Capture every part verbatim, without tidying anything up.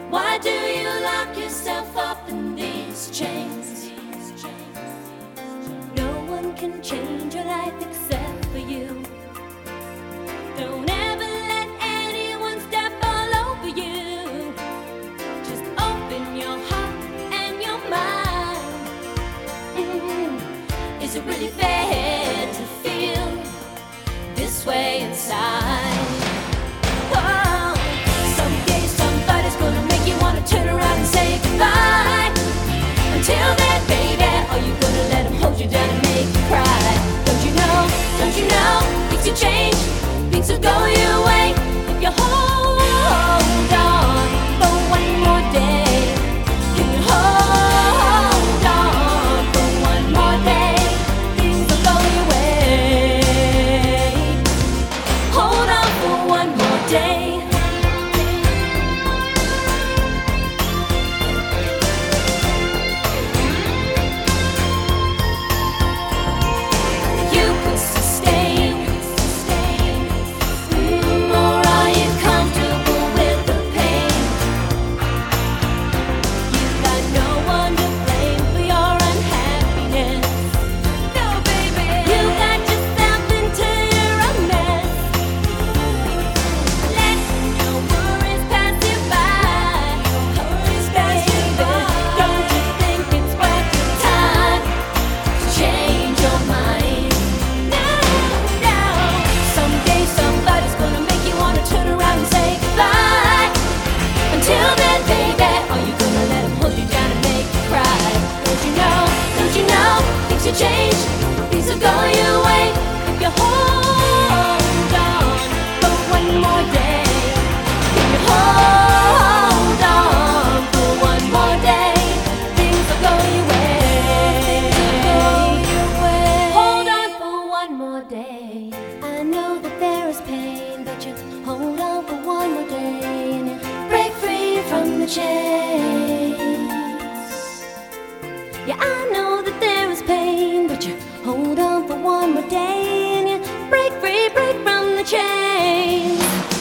Why do you lock yourself up in these chains? No one can change your life except for you. Don't ever let anyone step all over you. Just open your heart and your mind. Mm-hmm. Is it really fair to feel this way inside? Oh, someday somebody's gonna make you wanna turn around and say goodbye. Until then, baby, are you gonna let him hold you down and make you cry? Don't you know, don't you know, things will change, things will go your way if you hold on for one more day. Can you hold on for one more day? Things will go your way. Hold on for one more day. Change, things will go your way if you hold on for one more day. If you hold on for one more day, things will go your way. Hold on for one more day. I know that there is pain, but you hold on for one more day and you break free from the chains. Yeah, I know that there is pain, but you hold on for one more day and you break free, break from the chains.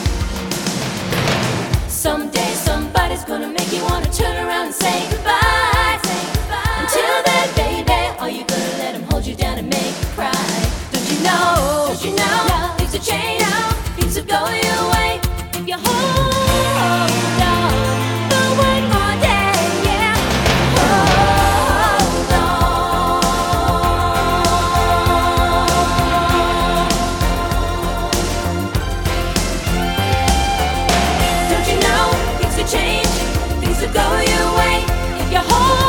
Someday somebody's gonna make you wanna turn around and say goodbye. Say goodbye. Until then, baby, are you gonna let him hold you down and make you cry? Don't you know, don't you know, no. Things will change, no. Things will go your way if you hold on for one more day, yeah. Hold change, things will go your way if you hold